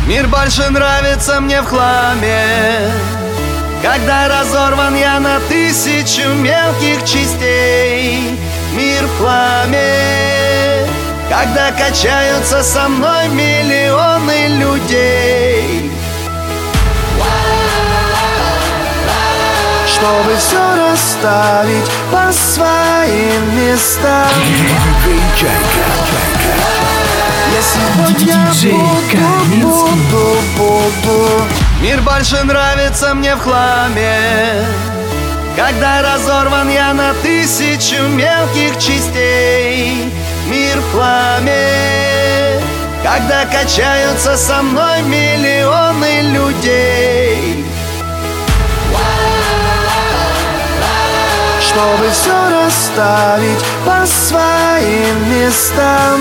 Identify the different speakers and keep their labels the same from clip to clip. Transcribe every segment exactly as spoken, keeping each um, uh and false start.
Speaker 1: Мир больше нравится мне в хламе, когда разорван я на тысячу мелких частей. Мир в хламе, когда качаются со мной миллионы людей. Чтобы все расставить по своим местам, я сегодня буду, буду, буду. Мир больше нравится мне в хламе, когда разорван я на тысячу мелких частей. Мир в хламе, когда качаются со мной миллионы людей. Чтобы все расставить по своим местам,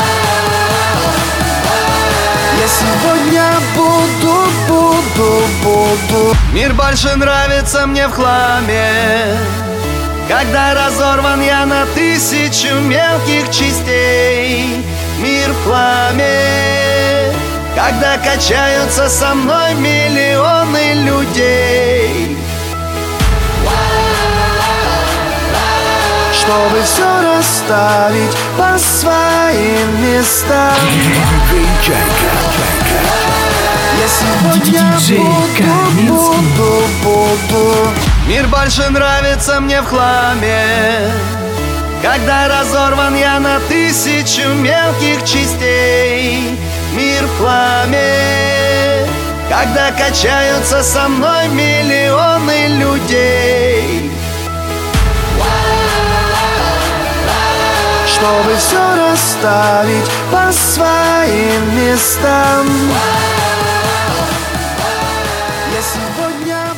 Speaker 1: я сегодня буду, буду, буду. Мир больше нравится мне в хламе, когда разорван я на тысячу мелких частей. Мир в хламе, когда качаются со мной миллионы людей. Чтобы все расставить по своим местам, я сегодня буду, буду, буду. Мир больше нравится мне в хламе, когда разорван я на тысячу мелких частей. Мир в хламе, когда качаются со мной миллионы людей. Чтобы все расставить по своим местам, я сегодня